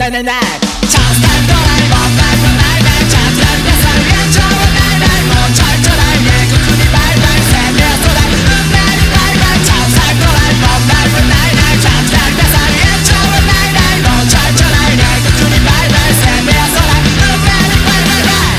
ないないないチャンスタイムドライ問題はないねチャンスタイム皆さん現状はないないもうちょいちょないねここにバイバイ宣伝空運命にバイバイチャンスタイムドライ問題はないないチャンスタイム皆さん現状はないないもうちょいちょないねここにバイバイ宣伝空運命にバイ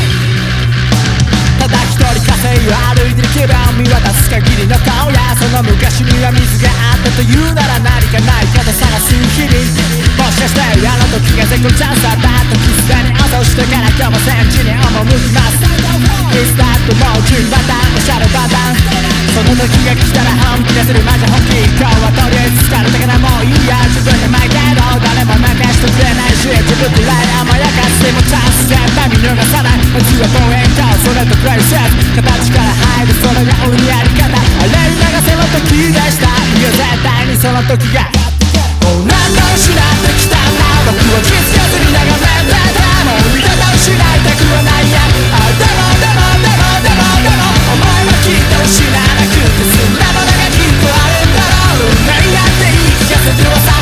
バイバイただ一人稼いを歩いてる気分見渡す限りの顔やその昔には水があったというなら何かないかと探す日々もしかしてあの時が絶好チャンスだったと気づかに落としてから今日も戦地に赴きますいつだってもう10パターンおしゃれパターンその時が来たら本気でするマジ本気今日はとりあえず疲れたからもういいや自分で負けろ誰も泣かしてくれないし自分くらい甘やかしてもチャンス絶対見逃さないまずは望遠鏡それとプレイセット形から入るそれが俺のやり方あれに流せの時でしたいや絶対にその時がもう何度失ってきたんだ僕は気づかずに眺めてたもう二度と失いたくはないやでもお前はきっと失わなくて済んだものがきっとあるんだろう運命なんて言い聞かせてはさ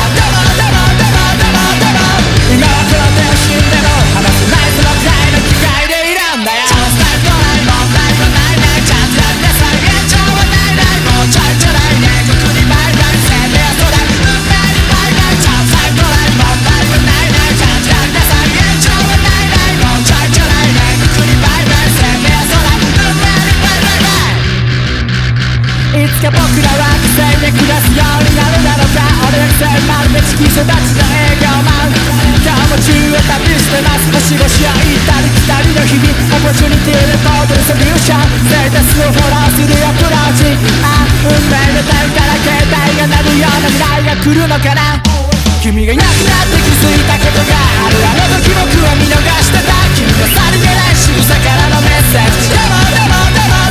今はこの手を死んでも離せないそのくらいの機会でいるんだよチャンスタイムドライ問題はないねチャンスだって再現状はないないもうちょいちょないねここにバイバイ宣伝空運命にバイバイチャンスタイムドライ問題はないねチャンスだって再現状はないないもうちょいちょないねここにバイバイ宣伝空運命にバイバイバイいつか僕らは稼いで暮らすようになるだろうか俺は癖まるで地球育ちの営業マン今日も中を旅してます星々を行ったり来たりの日々オポチュニティレポートでソリューションステータスをフォローするアプローチ運命のタイムから携帯が鳴るような未来が来るのかな君がいなくなって気づいたことがあるあの時僕は見逃してた君のさりげない仕草からのメッセージでも